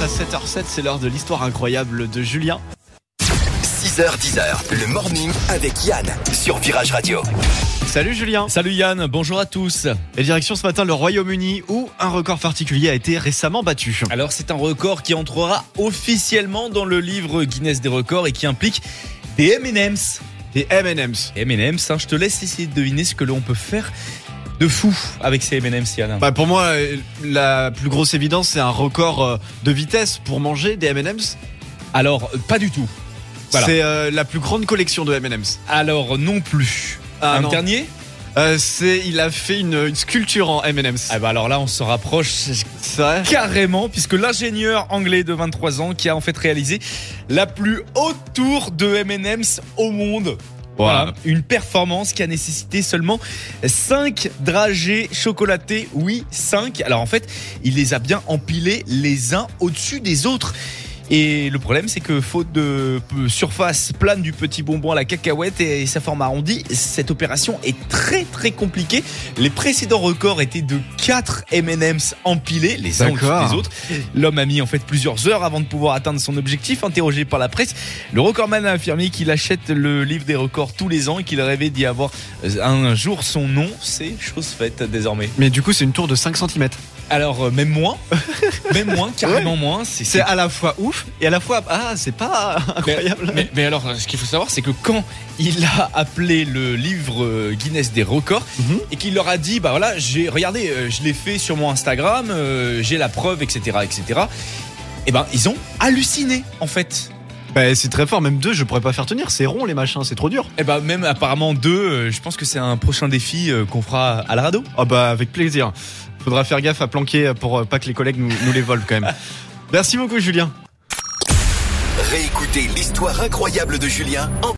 à 7h07, c'est l'heure de l'histoire incroyable de Julien. 6h-10h, le morning avec Yann sur Virage Radio. Salut Julien. Salut Yann, bonjour à tous. Et direction ce matin le Royaume-Uni où un record particulier a été récemment battu. Alors c'est un record qui entrera officiellement dans le livre Guinness des records et qui implique des M&M's. Des M&M's. M&M's, je te laisse essayer de deviner ce que l'on peut faire de fou avec ces M&M's, Yann. Pour moi, la plus grosse évidence, c'est un record de vitesse pour manger des M&M's. Alors, pas du tout. Voilà. C'est la plus grande collection de M&M's. Alors, non plus. Non. Dernier il a fait une sculpture en M&M's. Alors là, on se rapproche C'est vrai carrément, puisque l'ingénieur anglais de 23 ans qui a en fait réalisé la plus haute tour de M&M's au monde. Voilà, une performance qui a nécessité seulement 5 dragées chocolatées. Oui, 5. Alors en fait, il les a bien empilés les uns au-dessus des autres. Et le problème, c'est que faute de surface plane du petit bonbon à la cacahuète et sa forme arrondie, cette opération est très très compliquée. Les précédents records étaient de 4 M&M's empilés les uns au-dessus des autres. L'homme a mis en fait plusieurs heures avant de pouvoir atteindre son objectif. Interrogé par la presse, le recordman a affirmé qu'il achète le livre des records tous les ans et qu'il rêvait d'y avoir un jour son nom. C'est chose faite désormais. Mais du coup, c'est une tour de 5 cm. Alors même moins, carrément moins. C'est à la fois ouf et à la fois c'est pas incroyable. Mais alors, ce qu'il faut savoir, c'est que quand il a appelé le livre Guinness des records et qu'il leur a dit, regardez, je l'ai fait sur mon Instagram, j'ai la preuve, etc., ils ont halluciné en fait. C'est très fort, même 2 je pourrais pas faire tenir, c'est rond les machins, c'est trop dur. Même apparemment 2, je pense que c'est un prochain défi qu'on fera à la radio. Avec plaisir. Faudra faire gaffe à planquer pour pas que les collègues nous les volent quand même. Merci beaucoup Julien. Réécoutez l'histoire incroyable de Julien en